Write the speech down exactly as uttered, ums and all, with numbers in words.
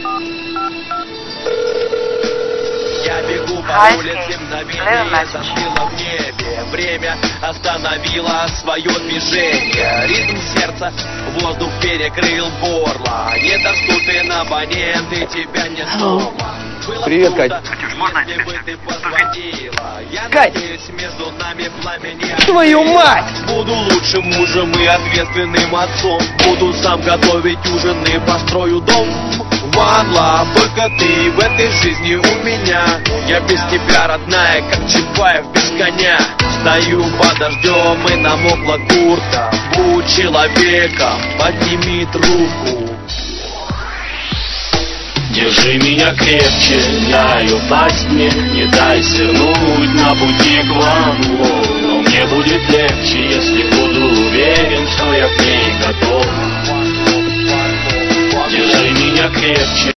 Я бегу по улице, мгновение застыло в небе. Время остановило свое движение. Ритм сердца, воздух перекрыл горло. Недоступен абонент, и тебя нет дома. Привет, Кать. Катюш, можно я тебя? Кать! Между нами пламени. Твою мать! Буду лучшим мужем и ответственным отцом. Буду сам готовить ужин и построю дом. One love, только ты в этой жизни у меня. Я без тебя, родная, как Чапаев без коня. Стою под дождем и намокла куртка. Будь человеком, подними трубку. Держи меня крепче, дай упасть мне, не дай свернуть на пути к вам. Но мне будет легче, если буду уверен, что я к ней готов. Держи меня крепче.